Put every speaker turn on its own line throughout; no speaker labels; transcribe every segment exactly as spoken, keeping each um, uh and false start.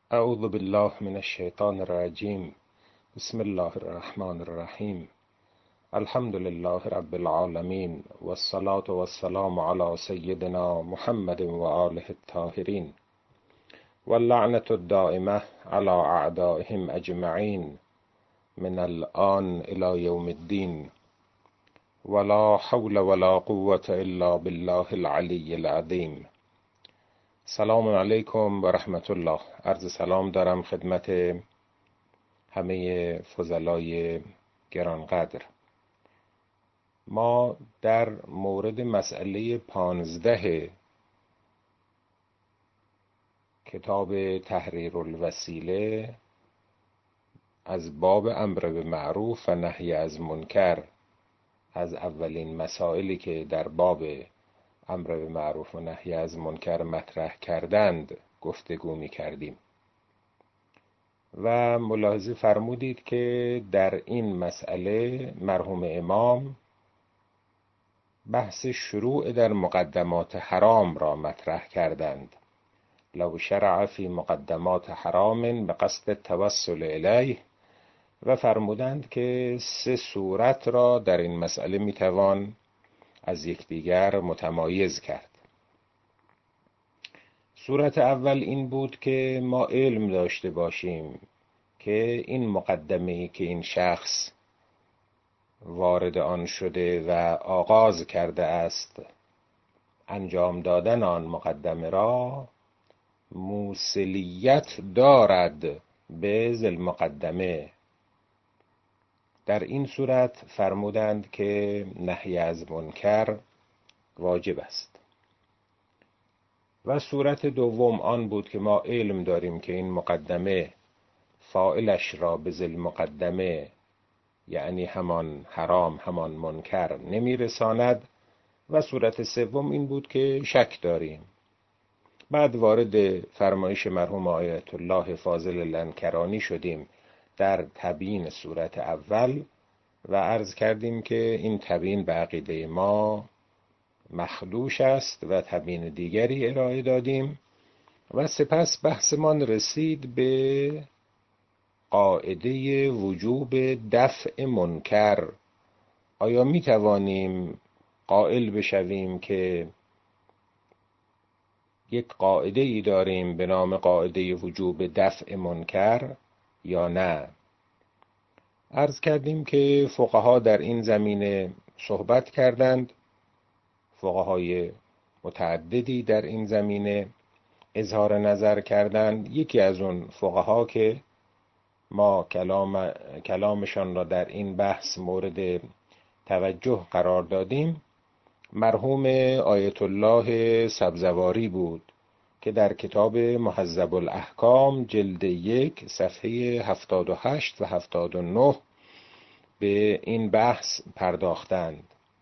اعوذ بالله من الشیطان الرجیم. بسم الله الرحمن الرحیم. الحمد لله رب العالمین والصلاة والسلام علی سیدنا محمد و آله الطاهرین واللعنة الدائمة علی اعدائهم اجمعین من الآن الی یوم الدین ولا حول ولا قوة الا بالله العلی العظیم. سلام علیکم و رحمت الله. عرض سلام دارم خدمت همه فضلای گرانقدر. ما در مورد مسئله پانزده کتاب تحریر الوسیله از باب امر به معروف و نهی از منکر، از اولین مسائلی که در باب امر به معروف و نهی از منکر مطرح کردند گفتگو می کردیم و ملاحظه فرمودید که در این مسئله مرحوم امام بحث شروع در مقدمات حرام را مطرح کردند. لو شرع فی مقدمات حرام به قصد التوسل الیه، و فرمودند که سه صورت را در این مسئله می توان از یکدیگر متمایز کرد. صورت اول این بود که ما علم داشته باشیم که این مقدمه‌ای که این شخص وارد آن شده و آغاز کرده است انجام دادن آن مقدمه را موصلیت دارد به ذی مقدمه. در این صورت فرمودند که نهی از منکر واجب است. و صورت دوم آن بود که ما علم داریم که این مقدمه فاعلش را به ذی مقدمه، یعنی همان حرام همان منکر، نمی رساند. و صورت سوم این بود که شک داریم. بعد وارد فرمایش مرحوم آیت الله فاضل لنکرانی شدیم در تبیین صورت اول و عرض کردیم که این تبیین به عقیده ما مخدوش است و تبیین دیگری ارائه دادیم. و سپس بحثمان رسید به قاعده وجوب دفع منکر. آیا می توانیم قائل بشویم که یک قاعده ای داریم به نام قاعده وجوب دفع منکر یا نه؟ عرض کردیم که فقها در این زمینه صحبت کردند. فقهای متعددی در این زمینه اظهار نظر کردند. یکی از اون فقها که ما کلام کلامشان را در این بحث مورد توجه قرار دادیم مرحوم آیت الله سبزواری بود که در کتاب مهذب الاحکام جلد یک صفحه هفتاد و هشت و هفتاد و نه به این بحث پرداختند.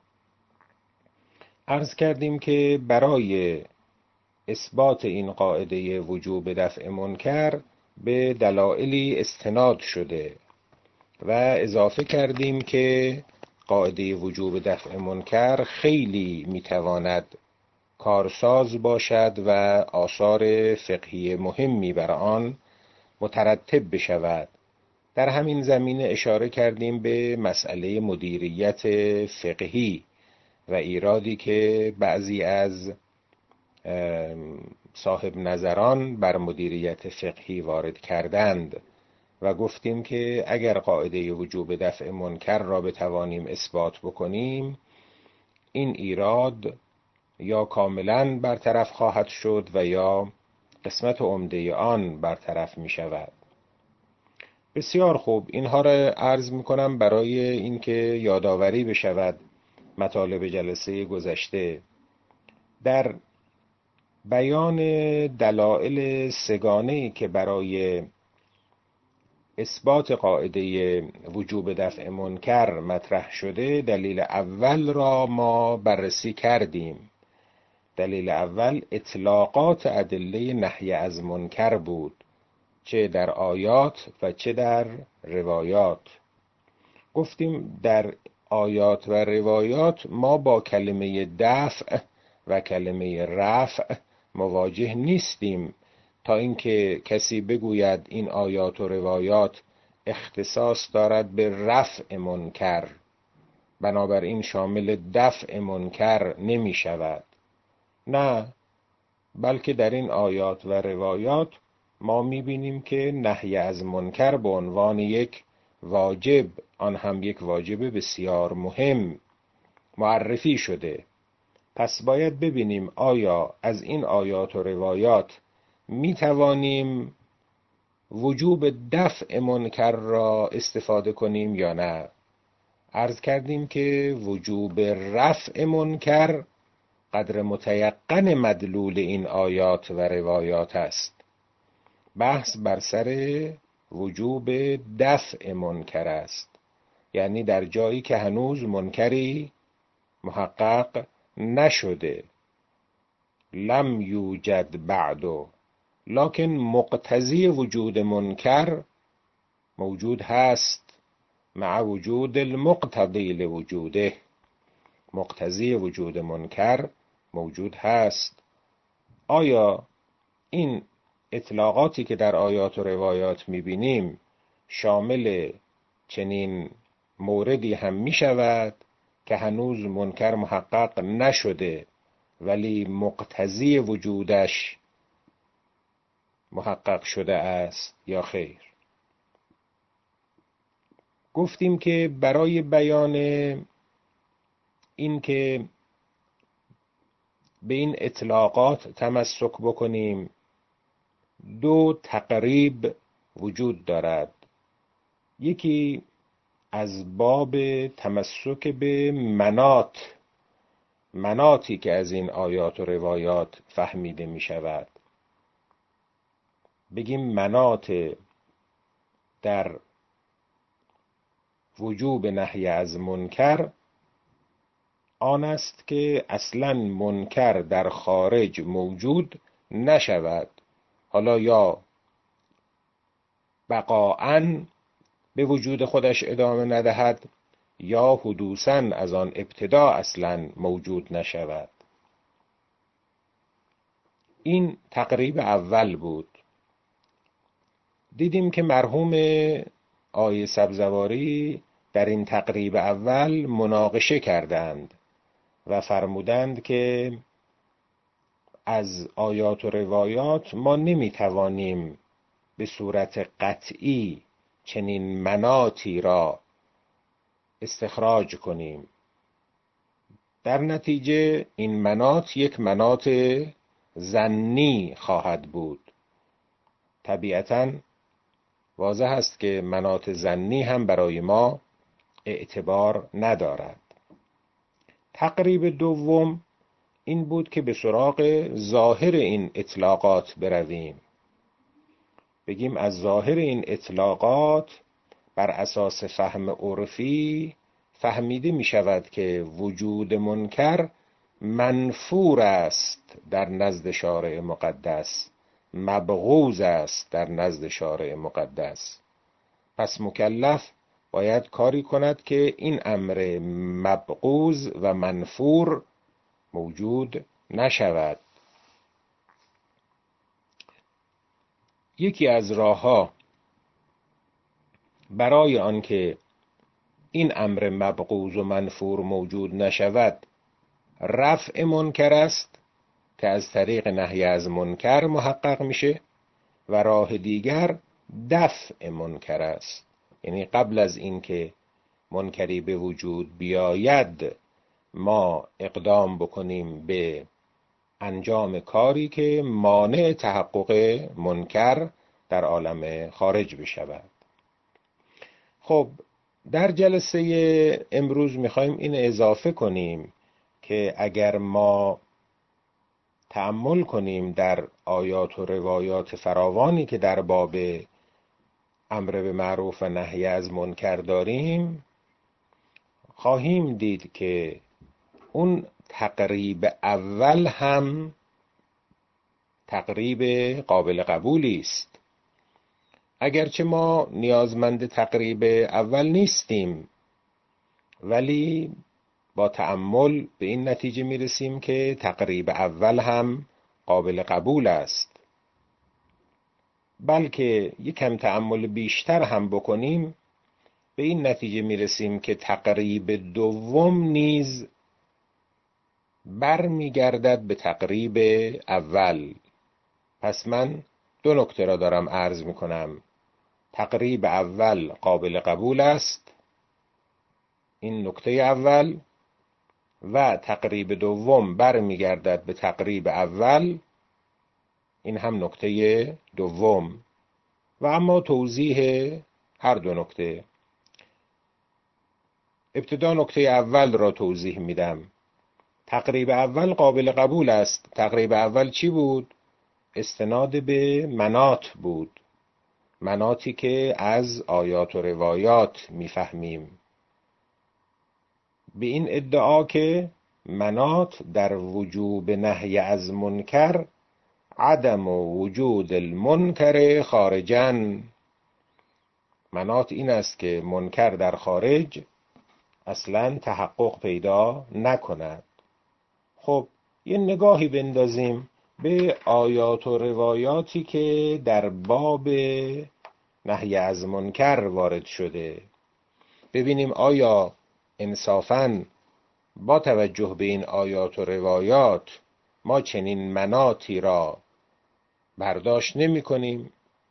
عرض کردیم که برای اثبات این قاعده وجوب دفع منکر به دلایلی استناد شده و اضافه کردیم که قاعده وجوب دفع منکر خیلی میتواند کارساز باشد و آثار فقهی مهمی بر آن مترتب بشود. در همین زمینه اشاره کردیم به مسئله مدیریت فقهی و ایرادی که بعضی از صاحب نظران بر مدیریت فقهی وارد کردند و گفتیم که اگر قاعده وجوب دفع منکر را بتوانیم اثبات بکنیم این ایراد یا کاملا برطرف خواهد شد و یا قسمت عمده آن برطرف می شود. بسیار خوب، اینها را عرض می کنم برای اینکه یادآوری بشود مطالب جلسه گذشته. در بیان دلایل سگانه‌ای که برای اثبات قاعده وجوب دفع منکر مطرح شده، دلیل اول را ما بررسی کردیم. دلیل اول اطلاقات ادله نهی از منکر بود، چه در آیات و چه در روایات. گفتیم در آیات و روایات ما با کلمه دفع و کلمه رفع مواجه نیستیم تا اینکه کسی بگوید این آیات و روایات اختصاص دارد به رفع منکر، بنابراین شامل دفع منکر نمی شود. نه، بلکه در این آیات و روایات ما می بینیم که نهی از منکر به عنوان یک واجب، آن هم یک واجب بسیار مهم، معرفی شده. پس باید ببینیم آیا از این آیات و روایات می توانیم وجوب دفع منکر را استفاده کنیم یا نه. عرض کردیم که وجوب رفع منکر قدر متیقن مدلول این آیات و روایات است. بحث بر سر وجوب دفع منکر است، یعنی در جایی که هنوز منکری محقق نشده، لم یوجد بعدو، لکن مقتضی وجود منکر موجود هست، مع وجود المقتضی لوجوده. مقتضی وجود منکر موجود هست. آیا این اطلاقاتی که در آیات و روایات میبینیم شامل چنین موردی هم میشود که هنوز منکر محقق نشده ولی مقتضی وجودش محقق شده است یا خیر؟ گفتیم که برای بیان این که به این اطلاقات تمسک بکنیم دو تقریب وجود دارد. یکی از باب تمسک به مناط، مناطی که از این آیات و روایات فهمیده می شود. بگیم مناط در وجوب نهی از منکر آن است که اصلا منکر در خارج موجود نشود، حالا یا بقاءً به وجود خودش ادامه ندهد یا حدوثاً از آن ابتدا اصلا موجود نشود. این تقریب اول بود. دیدیم که مرحوم آیه سبزواری در این تقریب اول مناقشه کردند و فرمودند که از آیات و روایات ما نمیتوانیم به صورت قطعی چنین مناطی را استخراج کنیم. در نتیجه این مناط یک مناط ظنی خواهد بود. طبیعتاً واضح است که مناط ظنی هم برای ما اعتبار ندارد. تقریب دوم این بود که به سراغ ظاهر این اطلاقات برویم. بگیم از ظاهر این اطلاقات بر اساس فهم عرفی فهمیده می شود که وجود منکر منفور است در نزد شارع مقدس، مبغوض است در نزد شارع مقدس. پس مکلف باید کاری کند که این امر مبغوض و منفور موجود نشود. یکی از راه‌ها برای آنکه این امر مبغوض و منفور موجود نشود رفع منکر است که از طریق نهی از منکر محقق میشه، و راه دیگر دفع منکر است، یعنی قبل از اینکه منکری به وجود بیاید ما اقدام بکنیم به انجام کاری که مانع تحقق منکر در عالم خارج بشود. خب در جلسه امروز میخوایم این اضافه کنیم که اگر ما تأمل کنیم در آیات و روایات فراوانی که در باب امر به معروف و نهی از منکر داریم، خواهیم دید که اون تقریب اول هم تقریب قابل قبولی است. اگرچه ما نیازمند تقریب اول نیستیم، ولی با تأمل به این نتیجه میرسیم که تقریب اول هم قابل قبول است. بلکه یک کم تأمل بیشتر هم بکنیم به این نتیجه میرسیم که تقریب دوم نیز برمیگردد به تقریب اول. پس من دو نکته را دارم عرض میکنم. تقریب اول قابل قبول است، این نکته اول، و تقریب دوم برمیگردد به تقریب اول، این هم نکته دوم. و اما توضیح هر دو نکته. ابتدا نکته اول را توضیح میدم. تقریب اول قابل قبول است. تقریب اول چی بود؟ استناد به مناط بود، مناطی که از آیات و روایات میفهمیم، به این ادعا که مناط در وجوب نهی از منکر عدم و وجود المنکر خارجاً. مناط این است که منکر در خارج اصلاً تحقق پیدا نکند. خب یه نگاهی بندازیم به آیات و روایاتی که در باب نهی از منکر وارد شده، ببینیم آیا انصافاً با توجه به این آیات و روایات ما چنین مناطی را برداشت نمی کنیم.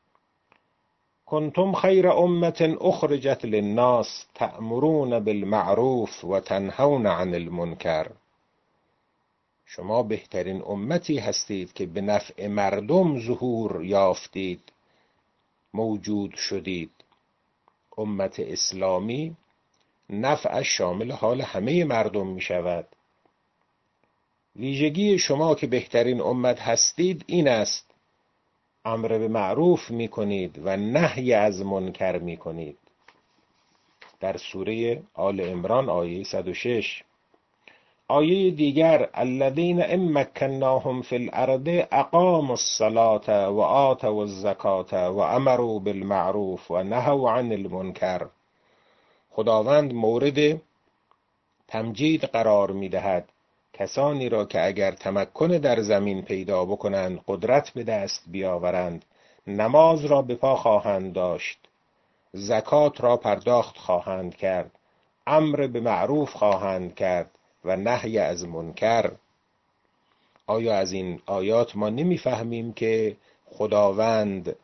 کنتم خیر امة اخرجت للناس تأمرون بالمعروف و تنهون عن المنکر. شما بهترین امتی هستید که به نفع مردم ظهور یافتید، موجود شدید. امت اسلامی نفعش شامل حال همه مردم می شود. ویژگی شما که بهترین امت هستید این است: امر به معروف می کنید و نهی از منکر می کنید. در سوره آل عمران آیه صد و شش. آیه دیگر: الذین ان مکناهم فی الارض اقاموا الصلاة و آتوا الزکاة و امروا بالمعروف و نهوا عن المنکر. خداوند مورد تمجید قرار می دهد کسانی را که اگر تمکن در زمین پیدا بکنند، قدرت به دست بیاورند، نماز را به پا خواهند داشت، زکات را پرداخت خواهند کرد، امر به معروف خواهند کرد و نهی از منکر. آیا از این آیات ما نمیفهمیم که خداوند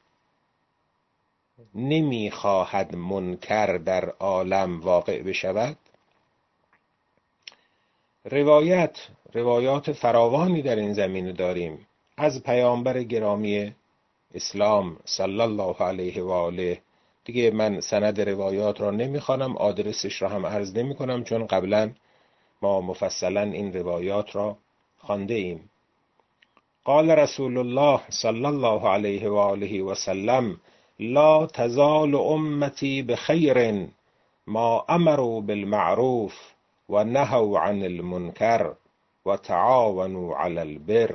نمیخواهد منکر در عالم واقع بشود؟ روایت روایات فراوانی در این زمینه داریم از پیامبر گرامی اسلام صلی الله علیه و آله. دیگه من سند روایات را نمیخوانم، آدرسش را هم عرض نمی کنم، چون قبلا ما مفصلا این روایات را خوانده ایم. قال رسول الله صلی الله علیه و آله و سلم: لا تزال امتی بخیر ما امروا بالمعروف و نهوا عن المنکر و تعاونوا علی البر.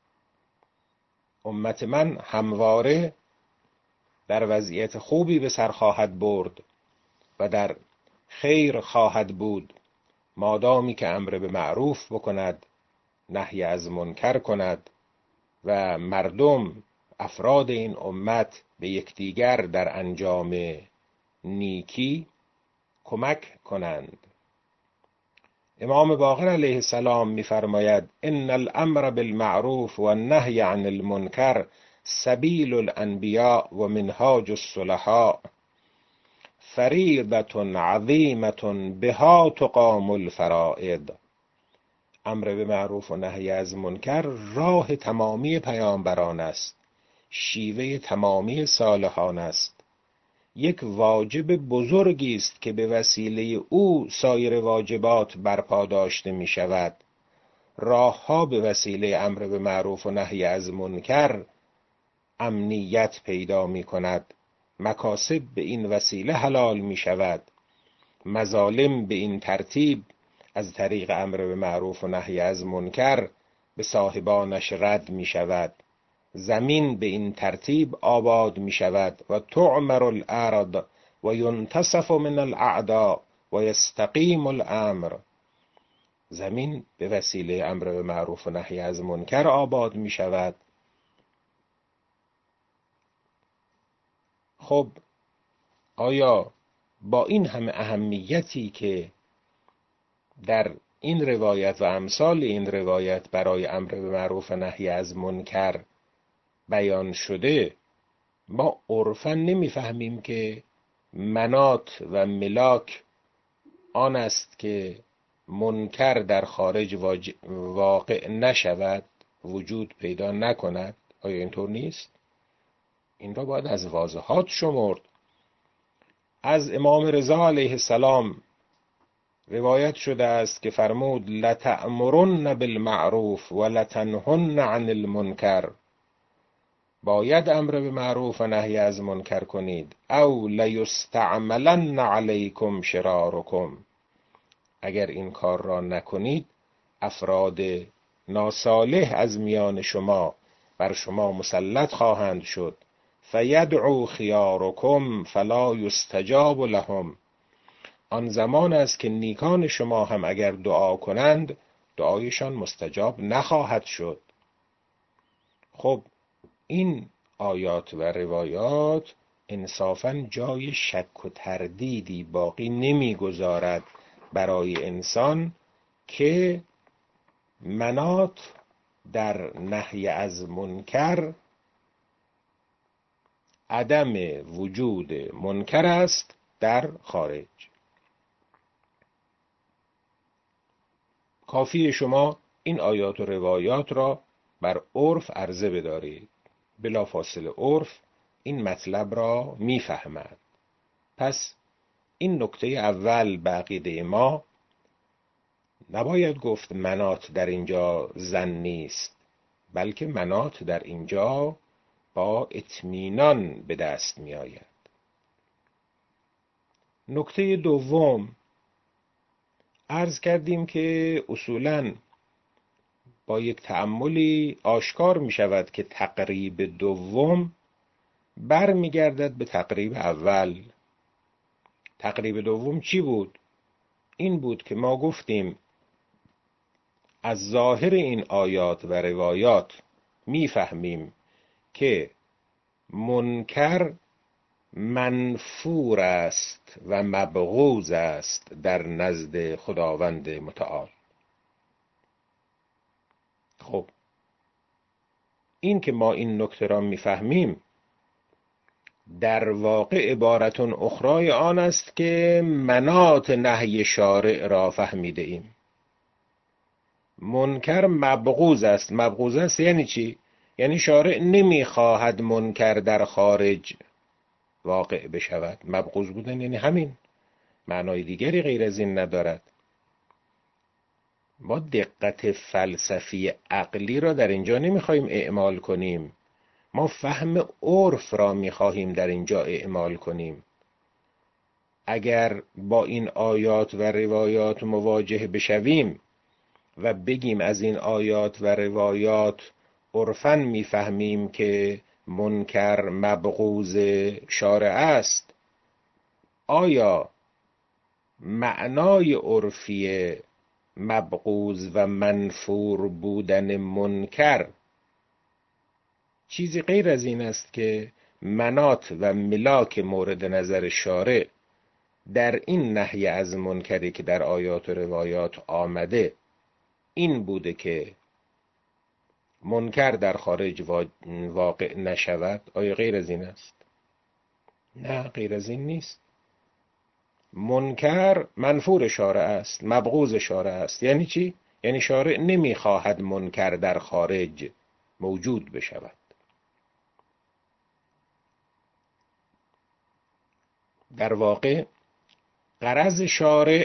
امت من همواره در وضعیت خوبی به سر خواهد برد و در خیر خواهد بود مادامی که امر به معروف بکند، نهی از منکر کند و مردم، افراد این امت به یکدیگر در انجام نیکی کمک کنند. امام باقر علیه السلام می‌فرماید: ان الامر بالمعروف و النهی عن المنکر سبیل الانبیاء و منهاج الصلحاء، فریضة عظیمة بها تقام الفرائض. امر به معروف و نهی از منکر راه تمامی پیامبران است، شیوه تمامی صالحان است، یک واجب بزرگی است که به وسیله او سایر واجبات برپا داشته می شود. راهها به وسیله امر به معروف و نهی از منکر امنیت پیدا می کند، مکاسب به این وسیله حلال می شود، مظالم به این ترتیب از طریق امر به معروف و نهی از منکر به صاحبانش رد می شود، زمین به این ترتیب آباد می شود و تعمر الارض و ینتصف من الاعداء و یستقیم الامر. زمین به وسیله امر به معروف و نهی از منکر آباد می شود خب آیا با این همه اهمیتی که در این روایت و امثال این روایت برای امر به معروف و نهی از منکر بیان شده، ما عرفاً نمیفهمیم که منات و ملاک آن است که منکر در خارج واقع نشود، وجود پیدا نکند؟ آیا اینطور نیست؟ این را باید از واضحات شمرد. از امام رضا علیه السلام روایت شده است که فرمود لتأمرن بالمعروف و لتنهن عن المنکر، باید امر به معروف و نهی از منکر کنید، او لیستعملن علیکم شرارکم، اگر این کار را نکنید افراد ناصالح از میان شما بر شما مسلط خواهند شد، فیدعو خیارکم فلا یستجاب لهم، آن زمان است که نیکان شما هم اگر دعا کنند دعایشان مستجاب نخواهد شد. خب این آیات و روایات انصافاً جای شک و تردیدی باقی نمیگذارد برای انسان که منات در نهی از منکر عدم وجود منکر است در خارج. کافی شما این آیات و روایات را بر عرف عرضه بدارید، بلافاصله عرف این مطلب را میفهمد. پس این نکته اول به عقیده ما، نباید گفت منات در اینجا زن نیست، بلکه منات در اینجا با اطمینان به دست می آید. نکته دوم، عرض کردیم که اصولاً با یک تأملی آشکار می شود که تقریب دوم بر می گردد به تقریب اول. تقریب دوم چی بود؟ این بود که ما گفتیم از ظاهر این آیات و روایات می فهمیم که منکر منفور است و مبغوض است در نزد خداوند متعال. خب این که ما این نکته را میفهمیم در واقع عبارت اخرای آن است که منات نهی شارع را فهمیده ایم. منکر مبغوض است. مبغوض است یعنی چی؟ یعنی شارع نمیخواهد منکر در خارج واقع بشود. مبغوض بودن یعنی همین، معنای دیگری غیر از این ندارد. ما دقت فلسفی عقلی را در اینجا نمیخواهیم اعمال کنیم، ما فهم عرف را میخواهیم در اینجا اعمال کنیم. اگر با این آیات و روایات مواجه بشویم و بگیم از این آیات و روایات عرفاً میفهمیم که منکر مبغوض شارع است، آیا معنای عرفی مبغوض و منفور بودن منکر چیزی غیر از این است که منات و ملاک مورد نظر شارع در این نهی از منکری که در آیات و روایات آمده این بوده که منکر در خارج واقع نشود؟ آیا غیر از این است؟ نه، غیر از این نیست. منکر منفور شارع است، مبغوض شارع است. یعنی چی؟ یعنی شارع نمیخواهد منکر در خارج موجود بشود. در واقع غرض شارع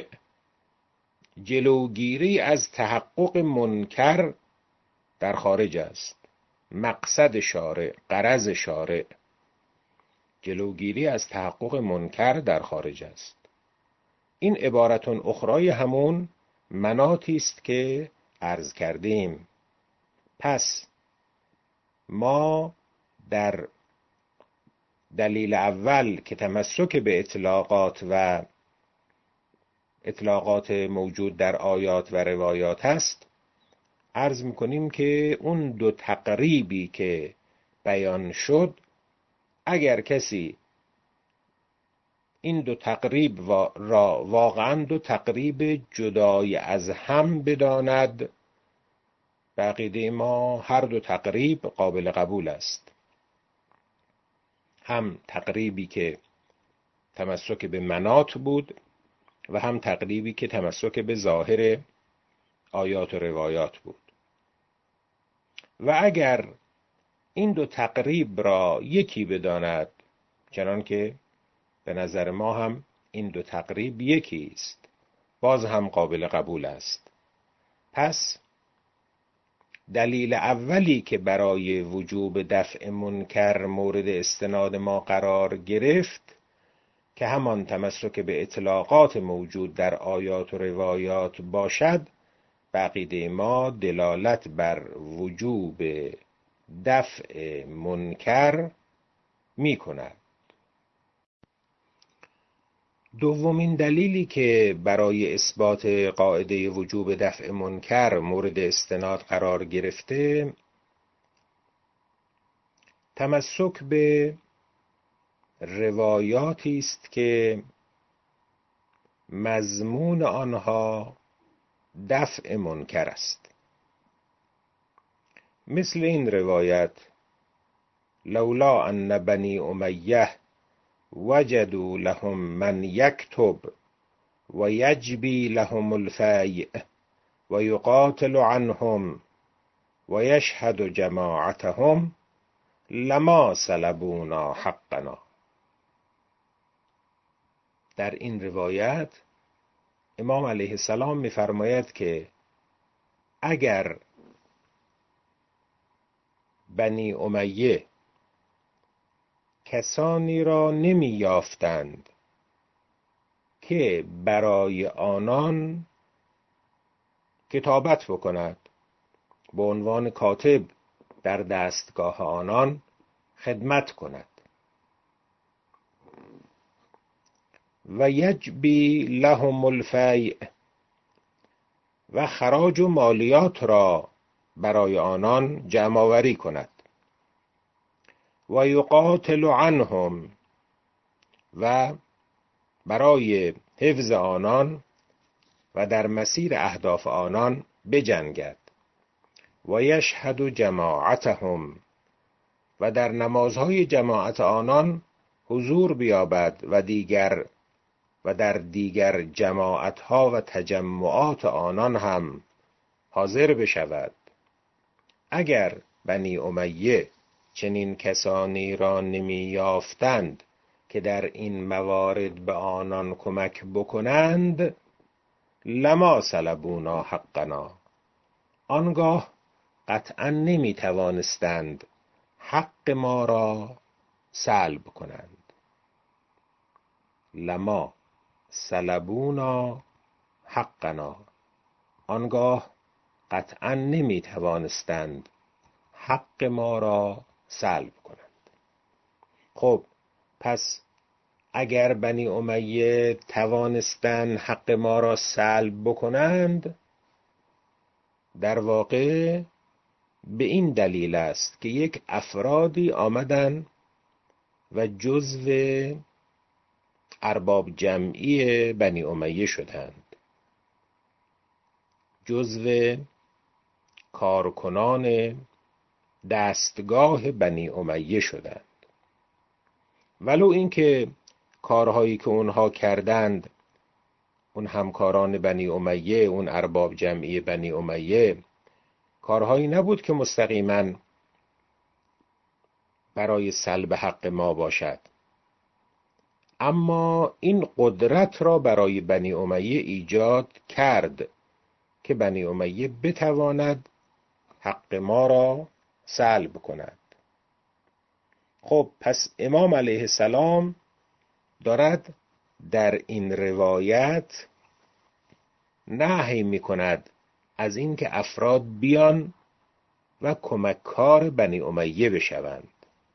جلوگیری از تحقق منکر در خارج است. مقصد شارع، غرض شارع جلوگیری از تحقق منکر در خارج است. این عبارت اخرای همون مناتی است که عرض کردیم. پس ما در دلیل اول که تمسک به اطلاقات و اطلاقات موجود در آیات و روایات هست، عرض میکنیم که اون دو تقریبی که بیان شد، اگر کسی این دو تقریب را واقعا دو تقریب جدای از هم بداند، به عقیده ما هر دو تقریب قابل قبول است. هم تقریبی که تمسک به مناط بود و هم تقریبی که تمسک به ظاهر آیات و روایات بود. و اگر این دو تقریب را یکی بداند، چنان که به نظر ما هم این دو تقریب یکی است، باز هم قابل قبول است. پس دلیل اولی که برای وجوب دفع منکر مورد استناد ما قرار گرفت، که همان تمسک به اطلاقات موجود در آیات و روایات باشد، به عقیده ما دلالت بر وجوب دفع منکر می کند. دومین دلیلی که برای اثبات قاعده وجوب دفع منکر مورد استناد قرار گرفته، تمسک به روایاتی است که مضمون آنها دفع منکر است. مثل این روایت: لولا ان بنی امیه وجدوا لهم من یکتب و یجبی لهم الفیء و یقاتل عنهم و یشهد جماعتهم لما سلبونا حقنا. در این روایت امام علیه السلام می‌فرماید که اگر بنی امیه کسانی را نمی یافتند که برای آنان کتابت بکند، به عنوان کاتب در دستگاه آنان خدمت کند، و یجبی لهم الفیء و خراج و مالیات را برای آنان جمع آوری کند، و یقاتل عنهم و برای حفظ آنان و در مسیر اهداف آنان بجنگد، و یشهد جماعتهم و در نمازهای جماعت آنان حضور بیابد و دیگر و در دیگر جماعتها و تجمعات آنان هم حاضر بشود. اگر بنی امیه چنین کسانی را نمی یافتند که در این موارد به آنان کمک بکنند، لما سلبونا حقنا، آنگاه قطعا نمی توانستند حق ما را سلب کنند. لما سلبونا حقنا، آنگاه قطعا نمی توانستند حق ما را سلب کنند. خب پس اگر بنی امیه توانستند حق ما را سلب بکنند، در واقع به این دلیل است که یک افرادی آمدن و جزو ارباب جمعی بنی امیه شدند، جزو کارکنان دستگاه بنی امیه شدند. ولو اینکه کارهایی که اونها کردند، اون همکاران بنی امیه، اون ارباب جمعی بنی امیه، کارهایی نبود که مستقیما برای سلب حق ما باشد، اما این قدرت را برای بنی امیه ایجاد کرد که بنی امیه بتواند حق ما را سلب کند. خب پس امام علیه السلام دارد در این روایت نهی می کند از این که افراد بیان و کمککار بنی امیه بشوند.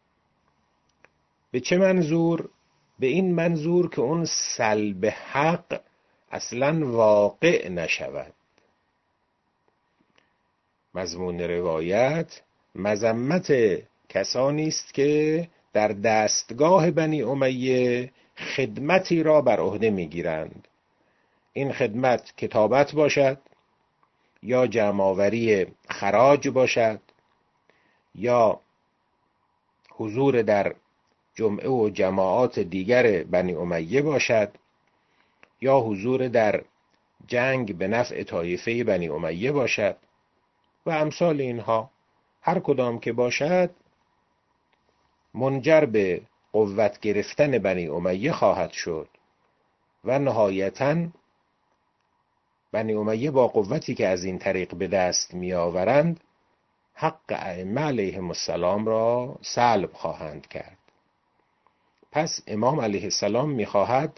به چه منظور؟ به این منظور که اون سلب حق اصلا واقع نشود. مضمون روایت مذمت کسانی است که در دستگاه بنی امیه خدمتی را بر عهده میگیرند. این خدمت کتابت باشد، یا جمع‌آوری خراج باشد، یا حضور در جمعه و جماعات دیگر بنی امیه باشد، یا حضور در جنگ به نفع طایفه بنی امیه باشد و امثال اینها. هر کدام که باشد منجر به قوت گرفتن بنی امیه خواهد شد و نهایتاً بنی امیه با قوتی که از این طریق به دست می آورند حق ائمه علیهم السلام را سلب خواهند کرد. پس امام علیه السلام می خواهد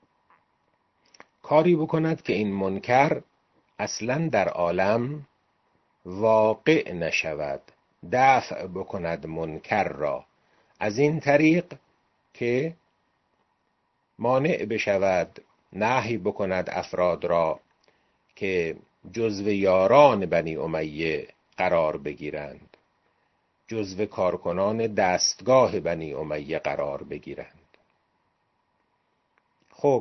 کاری بکند که این منکر اصلاً در عالم واقع نشود، دفع بکند منکر را، از این طریق که مانع بشود، نهی بکند افراد را که جزو یاران بنی امیه قرار بگیرند، جزو کارکنان دستگاه بنی امیه قرار بگیرند. خب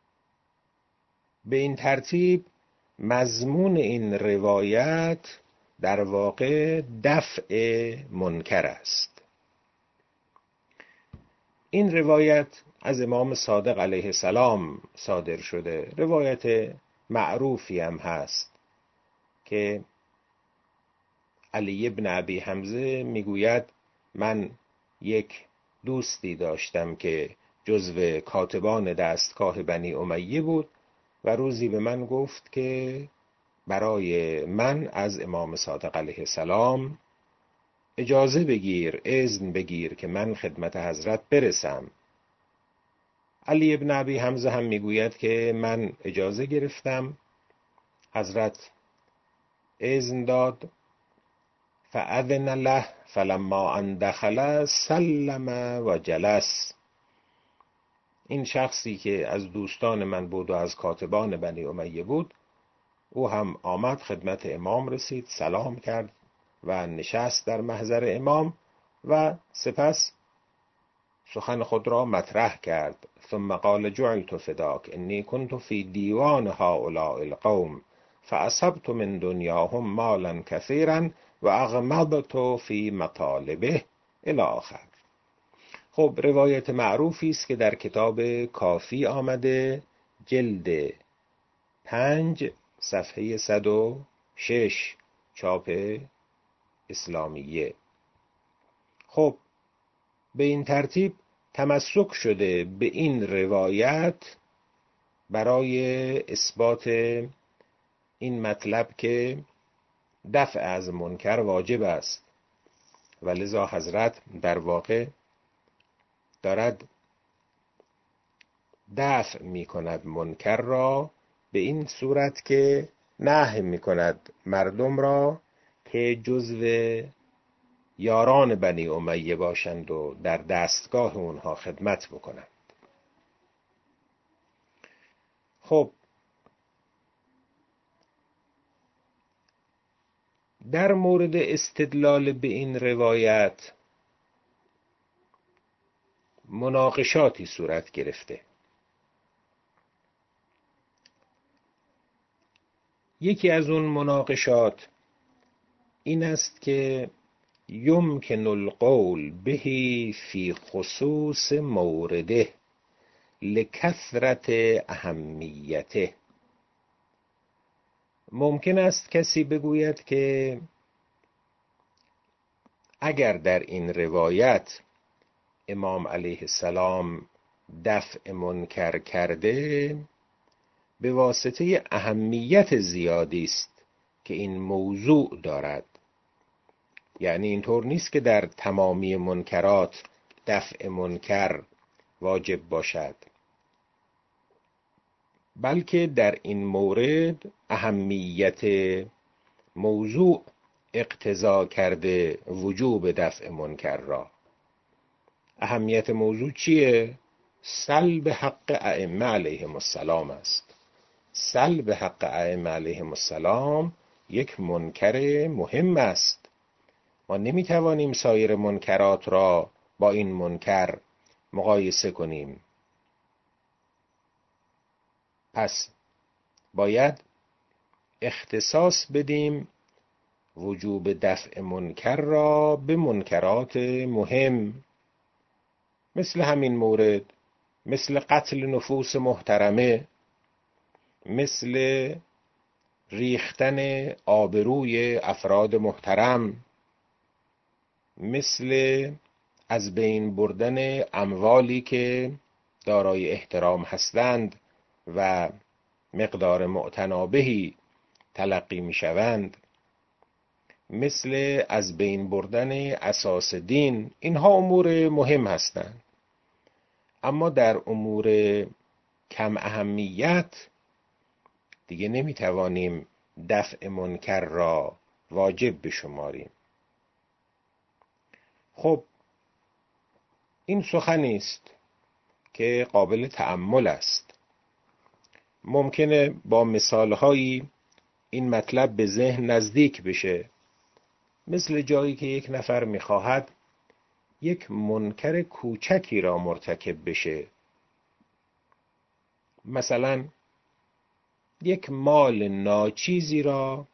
به این ترتیب مضمون این روایت در واقع دفع منکر است. این روایت از امام صادق علیه السلام صادر شده، روایت معروفی هم هست که علی ابن ابی حمزه میگوید من یک دوستی داشتم که جزو کاتبان دستگاه بنی امیه بود و روزی به من گفت که برای من از امام صادق علیه السلام اجازه بگیر، اذن بگیر که من خدمت حضرت برسم. علی ابن ابی حمزه هم میگوید که من اجازه گرفتم، حضرت اذن داد، فاذن له فلما ان دخل سلم و جلس. این شخصی که از دوستان من بود و از کاتبان بنی امیه بود، او هم آمد خدمت امام رسید، سلام کرد و نشست در محضر امام و سپس سخن خود را مطرح کرد. ثم قال جعلت فداک انی كنت فی دیوان هؤلاء القوم فاصبت من دنیاهم مالا کثیرا و اغمضت فی مطالبه الی آخر. خب روایت معروفی است که در کتاب کافی آمده، جلد پنج صفحه صد و شش چاپ اسلامیه. خب به این ترتیب تمسک شده به این روایت برای اثبات این مطلب که دفع از منکر واجب است و لذا حضرت در واقع دارد دفع می کند منکر را به این صورت که نهی می کند مردم را که جزو یاران بنی امیه باشند و در دستگاه اونها خدمت بکنند. خب در مورد استدلال به این روایت مناقشاتی صورت گرفته. یکی از اون مناقشات این است که یمکن القول به فی خصوص مورده لکثرت اهمیته. ممکن است کسی بگوید که اگر در این روایت امام علیه السلام دفع منکر کرده به واسطه اهمیت زیادی است که این موضوع دارد. یعنی اینطور نیست که در تمامی منکرات دفع منکر واجب باشد، بلکه در این مورد اهمیت موضوع اقتضا کرده وجوب دفع منکر را. اهمیت موضوع چیه؟ سلب حق ائمه علیهم السلام است. سلب حق ائمه علیهم السلام یک منکر مهم است. ما نمیتوانیم سایر منکرات را با این منکر مقایسه کنیم. پس باید اختصاص بدیم وجوب دفع منکر را به منکرات مهم، مثل همین مورد، مثل قتل نفوس محترمه، مثل ریختن آبروی افراد محترم، مثل از بین بردن اموالی که دارای احترام هستند و مقدار معتنابهی تلقی می شوند، مثل از بین بردن اساس دین. اینها امور مهم هستند، اما در امور کم اهمیت دیگه نمی توانیم دفع منکر را واجب بشماریم. خب این سخنی است که قابل تأمل است. ممکنه با مثالهایی این مطلب به ذهن نزدیک بشه، مثل جایی که یک نفر میخواهد یک منکر کوچکی را مرتکب بشه، مثلا یک مال ناچیزی را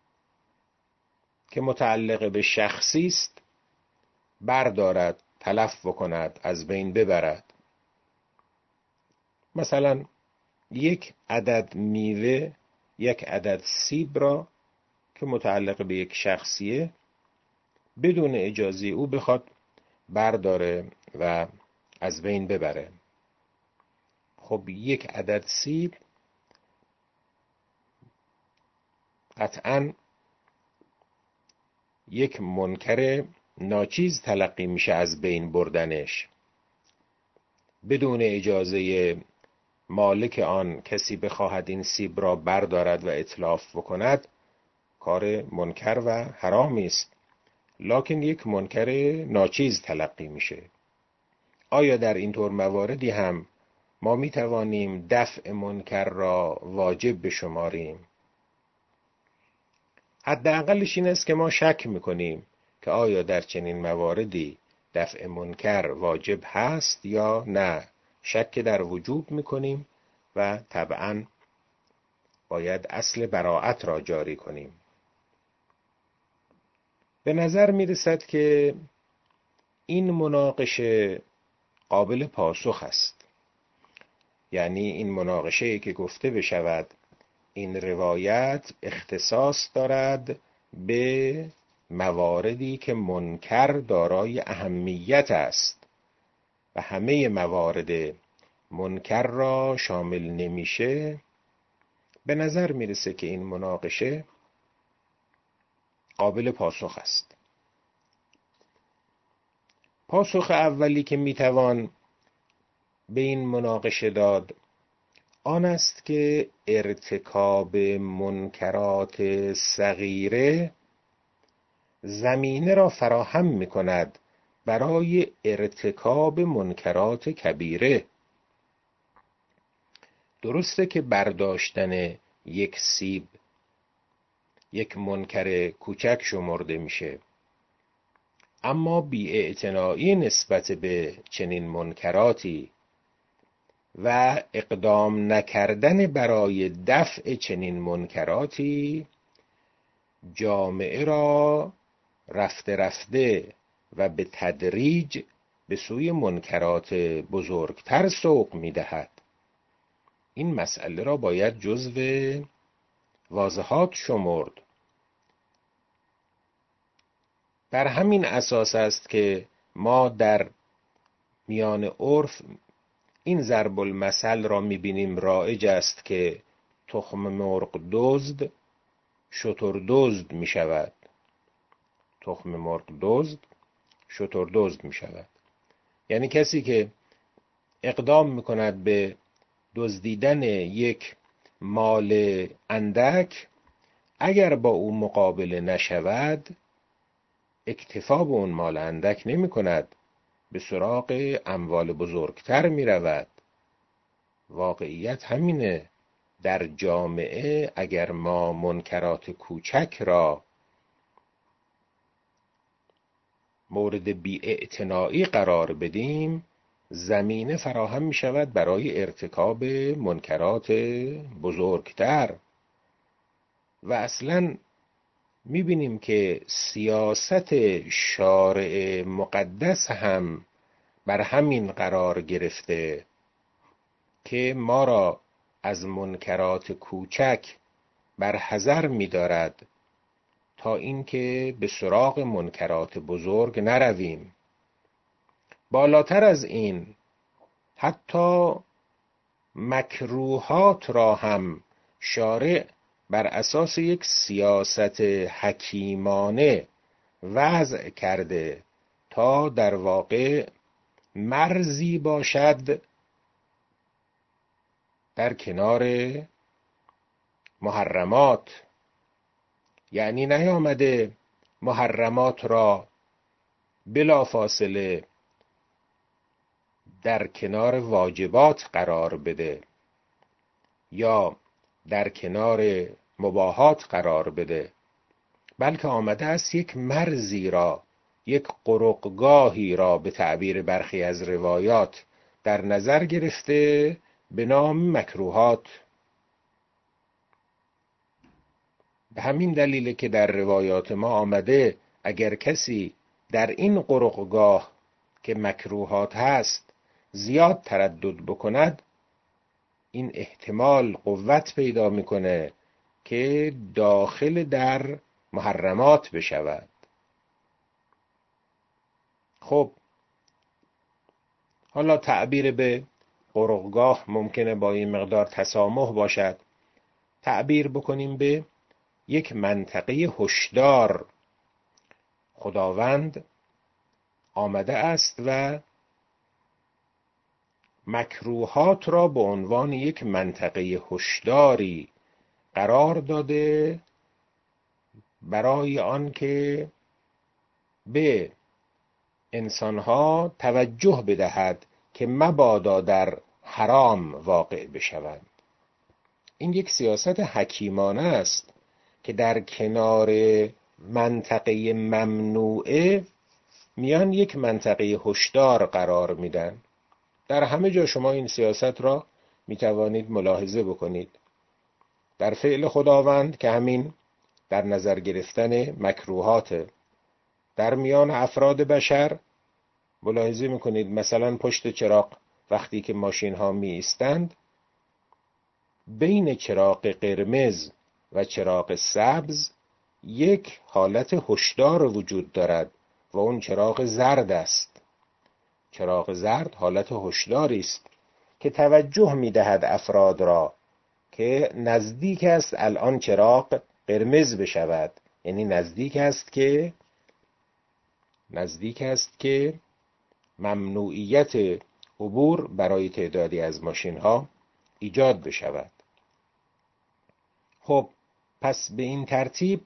که متعلق به شخصی است بردارد، تلف بکند، از بین ببرد. مثلا یک عدد میوه، یک عدد سیب را که متعلق به یک شخصیه بدون اجازه او بخواد برداره و از بین ببره. خب یک عدد سیب قطعاً یک منکر ناچیز تلقی میشه از بین بردنش. بدون اجازه مالک آن کسی بخواهد این سیب را بردارد و اتلاف بکند، کار منکر و حرامی است، لکن یک منکر ناچیز تلقی میشه. آیا در این طور مواردی هم ما می توانیم دفع منکر را واجب بشماریم؟ حداقلش این است که ما شک میکنیم که آیا در چنین مواردی دفع منکر واجب هست یا نه. شک در وجوب میکنیم و طبعاً باید اصل براءت را جاری کنیم. به نظر میرسد که این مناقشه قابل پاسخ است. یعنی این مناقشه که گفته بشود این روایت اختصاص دارد به مواردی که منکر دارای اهمیت است و همه موارد منکر را شامل نمیشه، به نظر میرسه که این مناقشه قابل پاسخ است. پاسخ اولی که میتوان به این مناقشه داد آن است که ارتکاب منکرات صغیره زمینه را فراهم می‌کند برای ارتکاب منکرات کبیره. درسته که برداشتن یک سیب یک منکر کوچک شمرده میشه، اما بی‌اعتنایی نسبت به چنین منکراتی و اقدام نکردن برای دفع چنین منکراتی جامعه را رفته رفته و به تدریج به سوی منکرات بزرگتر سوق می‌دهد. این مسئله را باید جزو واضحات شمرد. بر همین اساس است که ما در میان عرف این ضرب المثل را می‌بینیم رایج است که تخم مرغ دزد شتر دزد می‌شود. تخم مرغ دزد شتر دزد می‌شود. یعنی کسی که اقدام می‌کند به دزدیدن یک مال اندک، اگر با او مقابله نشود اکتفا به اون مال اندک نمی‌کند، به سراغ اموال بزرگتر می‌رود. واقعیت همینه. در جامعه اگر ما منکرات کوچک را مورد بی‌اعتنایی قرار بدیم، زمینه فراهم می شود برای ارتکاب منکرات بزرگتر. و اصلاً می بینیم که سیاست شارع مقدس هم بر همین قرار گرفته که ما را از منکرات کوچک بر حذر می دارد تا اینکه به سراغ منکرات بزرگ نرویم. بالاتر از این حتی مکروهات را هم شارع بر اساس یک سیاست حکیمانه وضع کرده تا در واقع مرزی باشد در کنار محرمات. یعنی نیامده محرمات را بلافاصله در کنار واجبات قرار بده یا در کنار مباحات قرار بده، بلکه آمده است یک مرزی را، یک قرقگاهی را به تعبیر برخی از روایات در نظر گرفته به نام مکروهات. به همین دلیل که در روایات ما آمده اگر کسی در این قرقگاه که مکروهات هست زیاد تردد بکند، این احتمال قوت پیدا میکنه که داخل در محرمات بشود. خب حالا تعبیر به قرقگاه ممکنه با این مقدار تسامح باشد. تعبیر بکنیم به یک منطقه هشدار. خداوند آمده است و مکروهات را به عنوان یک منطقه هشداری قرار داده برای آن که به انسانها توجه بدهد که مبادا در حرام واقع بشوند. این یک سیاست حکیمانه است که در کنار منطقه ممنوعه میان یک منطقه هشدار قرار میدن. در همه جا شما این سیاست را میتوانید ملاحظه بکنید. در فعل خداوند که همین در نظر گرفتن مکروهات، در میان افراد بشر ملاحظه میکنید مثلا پشت چراغ وقتی که ماشین ها می ایستند، بین چراغ قرمز و چراغ سبز یک حالت هشدار وجود دارد و اون چراغ زرد است. چراغ زرد حالت هشداری است که توجه میدهد افراد را که نزدیک است الان چراغ قرمز بشود، یعنی نزدیک است که نزدیک است که ممنوعیت عبور برای تعدادی از ماشین ها ایجاد بشود. خب پس به این ترتیب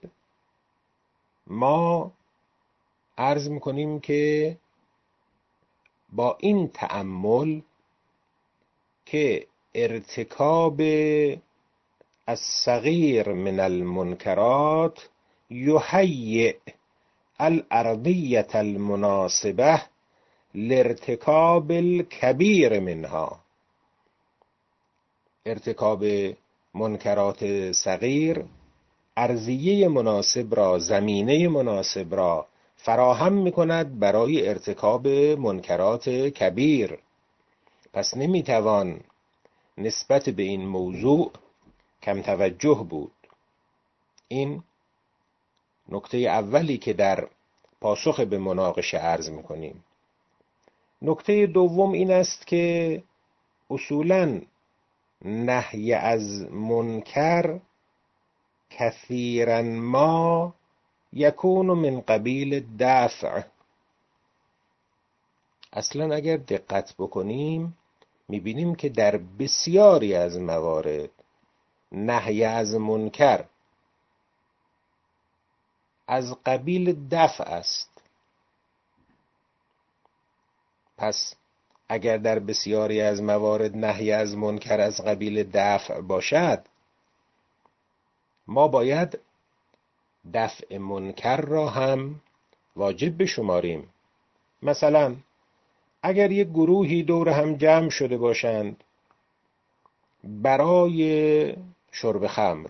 ما عرض میکنیم که با این تأمل که ارتکاب الصغیر من المنکرات یهیئ الارضیة المناسبة لارتکاب الکبیر منها، ارتکاب منکرات صغیر ارضیه مناسب را، زمینه مناسب را فراهم میکند برای ارتکاب منکرات کبیر. پس نمیتوان نسبت به این موضوع کم توجه بود. این نکته اولی که در پاسخ به مناقشه عرض میکنیم. نکته دوم این است که اصولاً نهی از منکر کثیراً ما یکون من قبیل دفع. اصلا اگر دقت بکنیم میبینیم که در بسیاری از موارد نهی از منکر از قبیل دفع است. پس اگر در بسیاری از موارد نهی از منکر از قبیل دفع باشد، ما باید دفع منکر را هم واجب بشماریم. مثلا اگر یک گروهی دور هم جمع شده باشند برای شرب خمر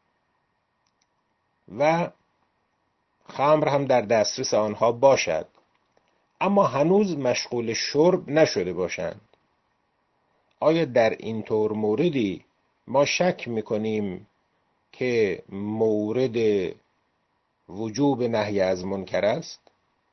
و خمر هم در دسترس آنها باشد، اما هنوز مشغول شرب نشده باشند، آیا در این طور موردی ما شک میکنیم که مورد وجوب نهی از منکر است؟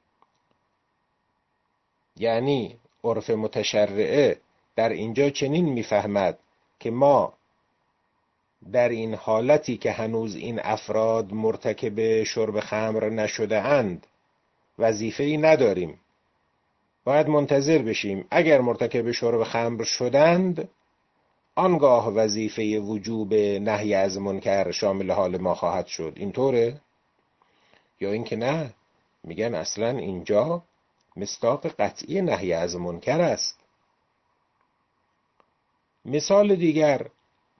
یعنی عرف متشرعه در اینجا چنین میفهمد که ما در این حالتی که هنوز این افراد مرتکب شرب خمر نشده اند وظیفه‌ای نداریم، باید منتظر بشیم اگر مرتکب شرب خمر شدند آنگاه وظیفه وجوب نهی از منکر شامل حال ما خواهد شد. اینطوره؟ یا اینکه نه، میگن اصلا اینجا مصداق قطعی نهی از منکر است. مثال دیگر،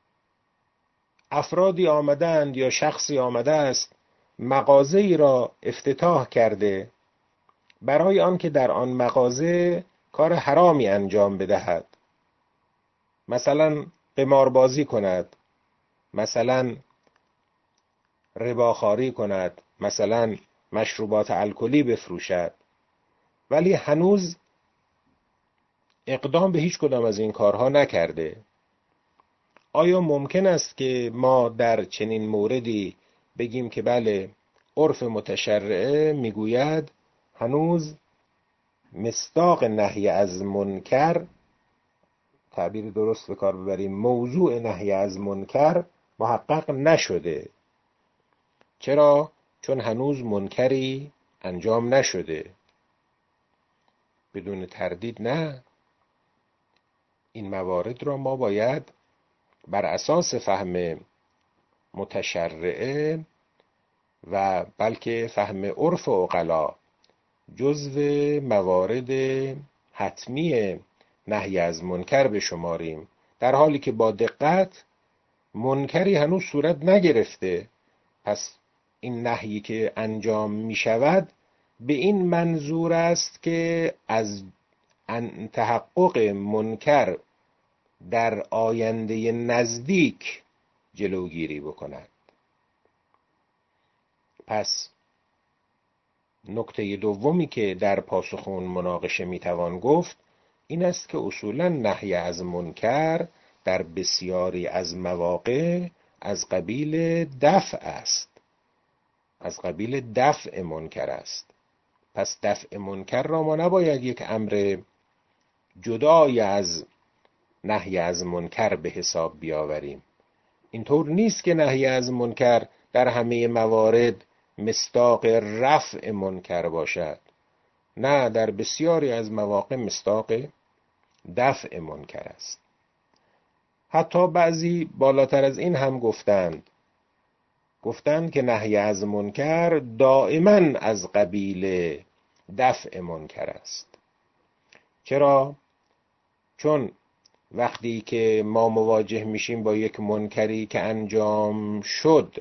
افرادی آمدند یا شخصی آمده است مغازه‌ای را افتتاح کرده برای آن که در آن مغازه کار حرامی انجام بدهد، مثلا قماربازی کند، مثلا رباخواری کند، مثلا مشروبات الکلی بفروشد، ولی هنوز اقدام به هیچ کدام از این کارها نکرده. آیا ممکن است که ما در چنین موردی بگیم که بله عرف متشرعه میگوید هنوز مصداق نهی از منکر، تعبیر درست به کار ببریم، موضوع نهی از منکر محقق نشده؟ چرا؟ چون هنوز منکری انجام نشده. بدون تردید نه، این موارد را ما باید بر اساس فهم متشرعه و بلکه فهم عرف عقلا جزو موارد حتمی نهی از منکر بشماریم، در حالی که با دقت منکری هنوز صورت نگرفته. پس این نهی که انجام می شود به این منظور است که از تحقق منکر در آینده نزدیک جلوگیری بکند. پس نکته دومی که در پاسخ اون مناقشه میتوان گفت این است که اصولا نهی از منکر در بسیاری از مواقع از قبیل دفع است، از قبیل دفع منکر است. پس دفع منکر را ما نباید یک امر جدای از نهی از منکر به حساب بیاوریم. اینطور نیست که نهی از منکر در همه موارد مصداق رفع منکر باشد. نه، در بسیاری از مواقع مصداق دفع منکر است. حتی بعضی بالاتر از این هم گفتند گفتند که نهی از منکر دائما از قبیل دفع منکر است. چرا؟ چون وقتی که ما مواجه میشیم با یک منکری که انجام شد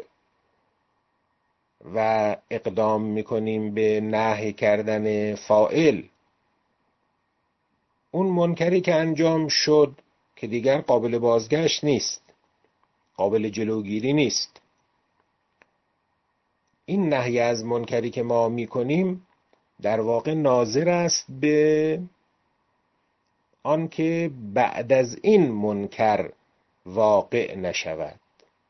و اقدام میکنیم به نهی کردن فاعل، اون منکری که انجام شد که دیگر قابل بازگشت نیست، قابل جلوگیری نیست. این نهی از منکری که ما میکنیم در واقع ناظر است به آن که بعد از این منکر واقع نشود،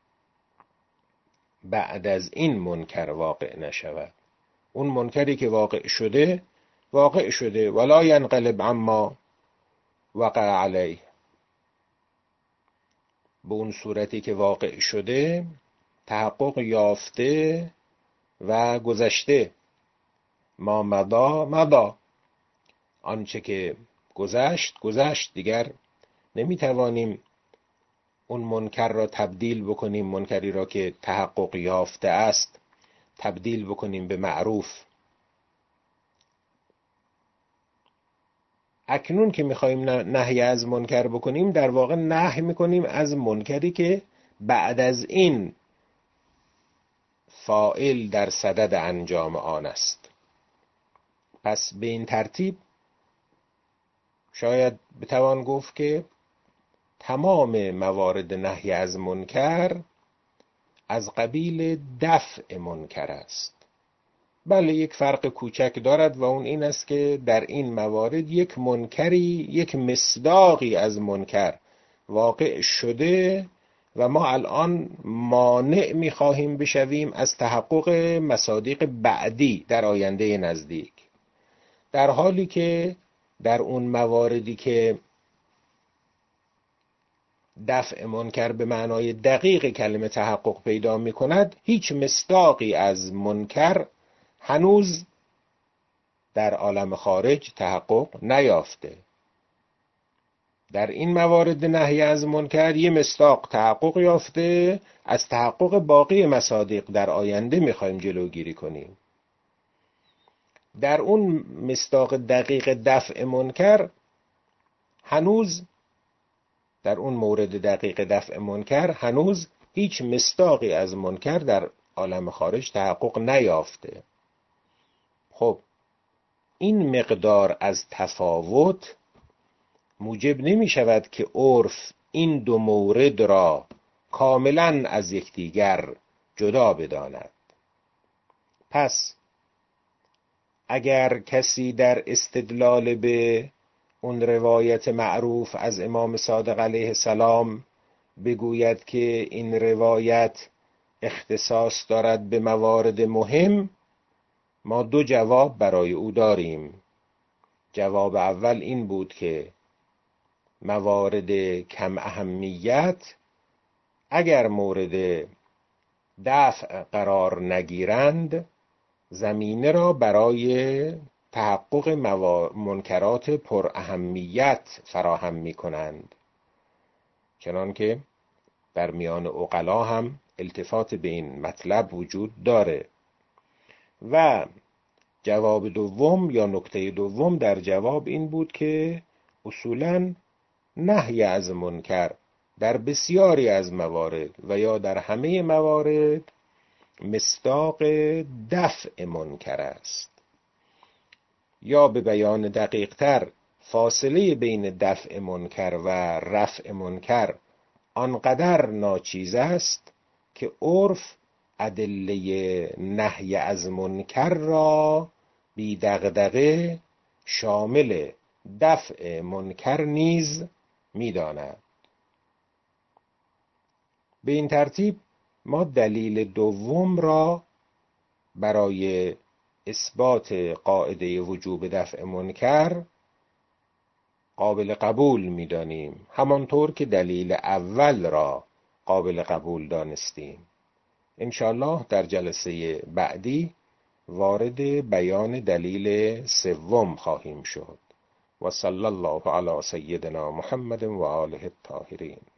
بعد از این منکر واقع نشود. اون منکری که واقع شده واقع شده، ولا ینقلب عما وقع علیه. به اون صورتی که واقع شده تحقق یافته و گذشته. ما مضا مضا، آنچه که گذشت گذشت، دیگر نمیتوانیم اون منکر را تبدیل بکنیم، منکری را که تحقق یافته است تبدیل بکنیم به معروف. اکنون که میخواییم نهی از منکر بکنیم در واقع نهی میکنیم از منکری که بعد از این فاعل در صدد انجام آن است. پس به این ترتیب شاید بتوان گفت که تمام موارد نهی از منکر از قبیل دفع منکر است. بله یک فرق کوچک دارد و اون این است که در این موارد یک منکری، یک مصداقی از منکر واقع شده و ما الان مانع می‌خواهیم بشویم از تحقق مصادیق بعدی در آینده نزدیک، در حالی که در اون مواردی که دفع منکر به معنای دقیق کلمه تحقق پیدا می کند، هیچ مصداقی از منکر هنوز در عالم خارج تحقق نیافته. در این موارد نهی از منکر یه مصداق تحقق یافته، از تحقق باقی مصادیق در آینده می خواهیم جلوگیری کنیم. در اون مصداق دقیق دفع منکر هنوز در اون مورد دقیق دفع منکر هنوز هیچ مصداقی از منکر در عالم خارج تحقق نیافته. خب این مقدار از تفاوت موجب نمی شود که عرف این دو مورد را کاملا از یکدیگر جدا بداند. پس اگر کسی در استدلال به اون روایت معروف از امام صادق علیه السلام بگوید که این روایت اختصاص دارد به موارد مهم، ما دو جواب برای او داریم. جواب اول این بود که موارد کم اهمیت اگر مورد دفع قرار نگیرند، زمینه را برای تحقق منکرات پر اهمیت فراهم می کنند، چنان که در میان عقلا هم التفات به این مطلب وجود داره. و جواب دوم یا نکته دوم در جواب این بود که اصولاً نهی از منکر در بسیاری از موارد و یا در همه موارد مصداق دفع منکر است، یا به بیان دقیق تر فاصله بین دفع منکر و رفع منکر آنقدر ناچیز است که عرف ادله نهی از منکر را بی دغدغه شامل دفع منکر نیز می‌داند. به این ترتیب ما دلیل دوم را برای اثبات قاعده وجوب دفع منکر قابل قبول می‌دانیم، همانطور که دلیل اول را قابل قبول دانستیم. انشاءالله در جلسه بعدی وارد بیان دلیل سوم خواهیم شد. و صلی الله علی سیدنا محمد و آله الطاهرین.